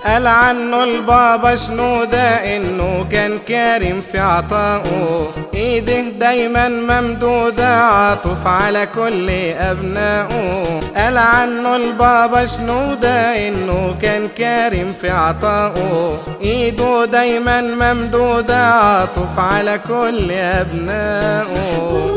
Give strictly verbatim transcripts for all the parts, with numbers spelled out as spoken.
قال عنه البابا شنودة إنه كان كريم في عطائه، إيده دايما ممدودة عطف على كل أبنائه. قال عنه البابا شنودة إنه كان كريم في عطائه، إيده دايما ممدودة عطف على كل أبنائه.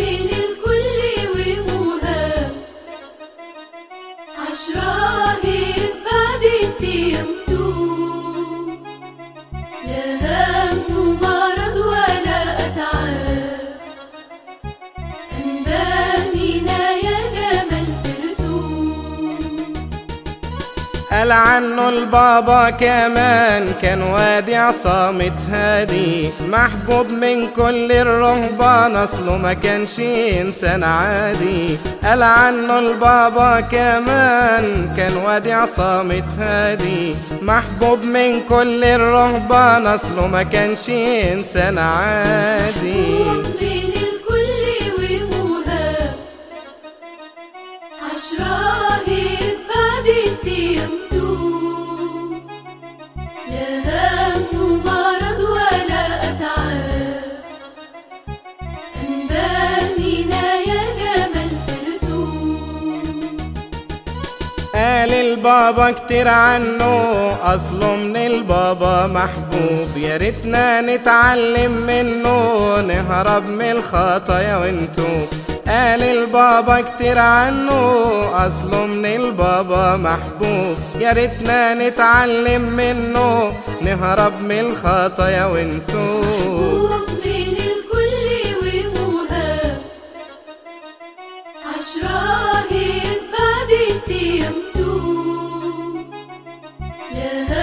قال عنه البابا كمان كان وادع صامت هادي، محبوب من كل الرهبان اصله ما كانش انسان عادي. قال عنه البابا كمان كان وادع صامت هادي، محبوب من كل الرهبان اصله ما كانش انسان عادي. قال البابا كتير عنه اصله من البابا محبوب، يا ريتنا نتعلم منه نهرب من الخطايا ونتوب. قال البابا كتير عنه اصله من البابا محبوب، يا ريتنا نتعلم منه نهرب من الخطايا ونتوب. Yeah.